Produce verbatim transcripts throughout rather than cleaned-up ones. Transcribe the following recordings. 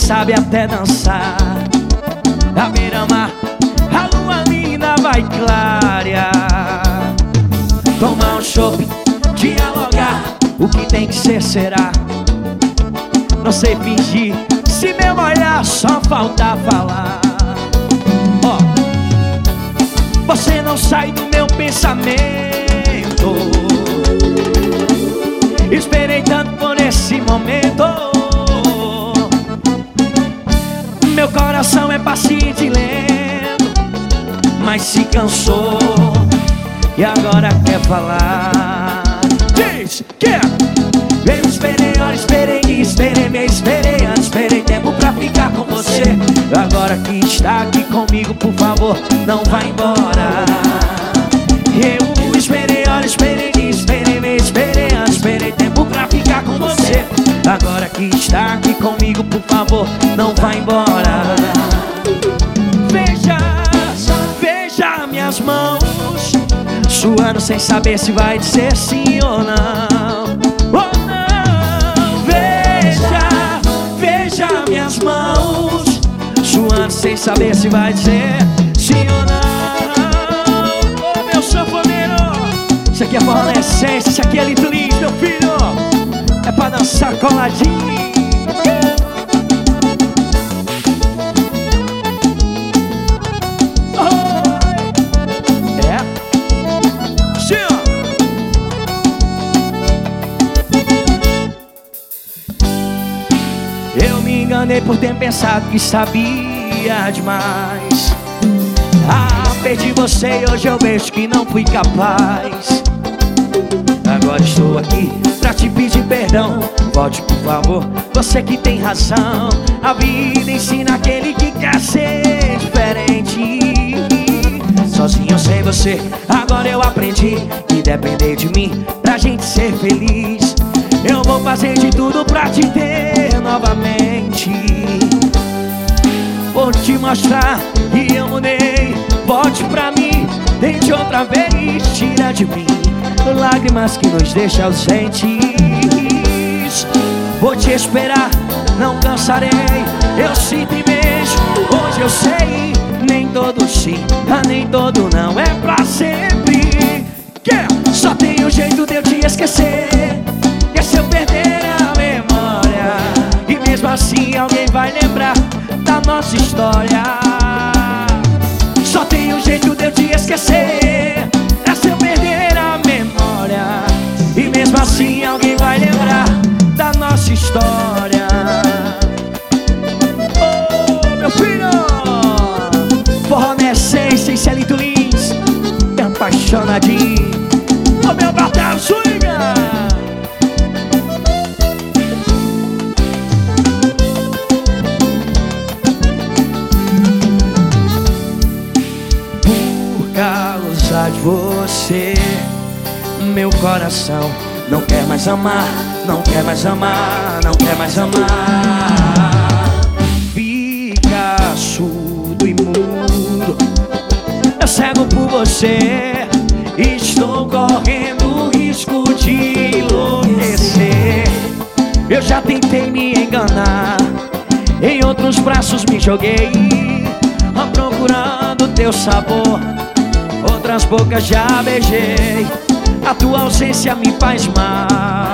sabe até dançar. A beira-mar, a lua linda vai clarear. Tomar um chopp, dialogar, o que tem que ser será. Não sei fingir, se meu olhar só falta falar. Ó, oh, você não sai do meu pensamento. Esperei tanto por esse momento. Meu coração é paciente e lento, mas se cansou e agora quer falar. Diz que eu esperei, olha, esperei, esperei, me esperei antes, esperei tempo pra ficar com você. Agora que está aqui comigo, por favor, não vá embora. Eu esperei, olha, esperei, esperei, me esperei antes, esperei tempo pra ficar com você. Agora que está aqui comigo, por favor, não vá embora. Veja, veja minhas mãos suando sem saber se vai dizer sim ou não. Oh não, veja, veja minhas mãos suando sem saber se vai dizer sim ou não. Oh meu sanfoneiro, isso aqui é forró na essência, isso aqui é Lito Lins, meu filho. É pra dançar coladinho. Eu me enganei por ter pensado que sabia demais. Ah, perdi você e hoje eu vejo que não fui capaz. Agora estou aqui pra te pedir perdão. Volte por favor, você que tem razão. A vida ensina aquele que quer ser diferente. Sozinho sem você, agora eu aprendi que depender de mim pra gente ser feliz. Eu vou fazer de tudo pra te ter novamente. Vou te mostrar que eu mudei. Volte pra mim, tente outra vez. Tira de mim lágrimas que nos deixam ausentes. Vou te esperar, não cansarei. Eu sinto e vejo, hoje eu sei. Nem todo sim, ah, nem todo não é pra sempre. Yeah! Só tem um jeito de eu te esquecer, é se eu perder a memória. E mesmo assim alguém vai lembrar da nossa história. Só tem um jeito de eu te esquecer, é se eu perder a memória. E mesmo assim alguém vai lembrar da nossa história. Oh, meu filho, forró na essência, isso é Lito Lins, é apaixonadinho. Oh, meu Bartel Swinga. Por causa de você, meu coração não quer mais amar, não quer mais amar, não quer mais amar. Fica surdo e mudo, eu cego por você. Estou correndo risco de enlouquecer. Eu já tentei me enganar, em outros braços me joguei, procurando teu sabor. Outras bocas já beijei, a tua ausência me faz mal.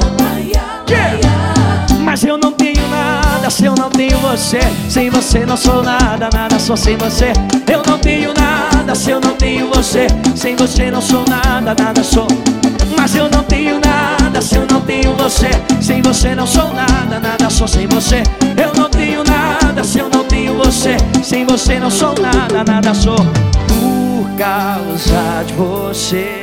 Yeah! Mas eu não tenho nada se eu não tenho você. Sem você não sou nada, nada sou sem você. Eu não tenho nada se eu não tenho você. Sem você não sou nada, nada sou. Mas eu não tenho nada se eu não tenho você. Sem você não sou nada, nada sou sem você. Eu não tenho nada se eu não tenho você. Sem você não sou nada, nada sou. Por causa de você.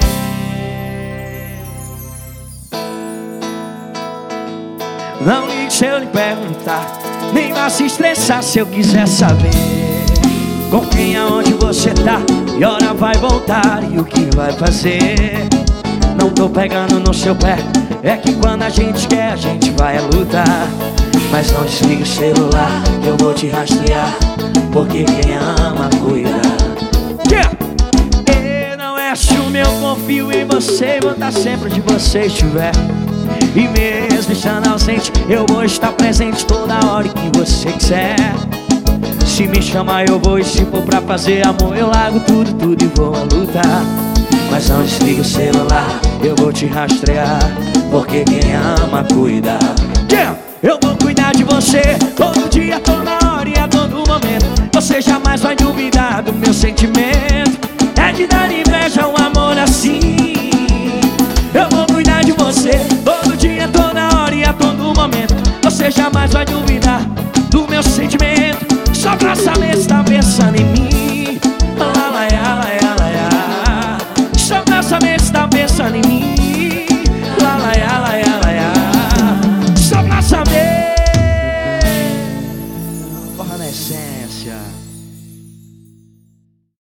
Não ligue se eu lhe perguntar, nem vá se estressar se eu quiser saber com quem, aonde você tá, e hora vai voltar e o que vai fazer. Não tô pegando no seu pé, é que quando a gente quer a gente vai lutar. Mas não desligue o celular, eu vou te rastrear, porque quem ama cuida. Yeah! E não é ciúme, eu confio em você, vou estar sempre onde você estiver. E mesmo estando ausente, eu vou estar presente toda hora que você quiser. Se me chamar eu vou, e se for pra fazer amor eu largo tudo, tudo e vou a lutar. Mas não desliga o celular, eu vou te rastrear, porque quem ama cuida. Yeah! Eu vou cuidar de você todo dia, toda hora e a todo momento. Você jamais vai duvidar do meu sentimento. É de dar inveja um amor assim. Eu vou cuidar de você todo dia, toda hora e a todo momento. Você jamais vai duvidar do meu sentimento. Só pra saber se tá pensando em mim. Lá, lá, lá, lá, lá, lá. Só pra saber se tá pensando em mim. Lá, lá, lá, lá, lá, lá. Só pra saber. Porra na essência.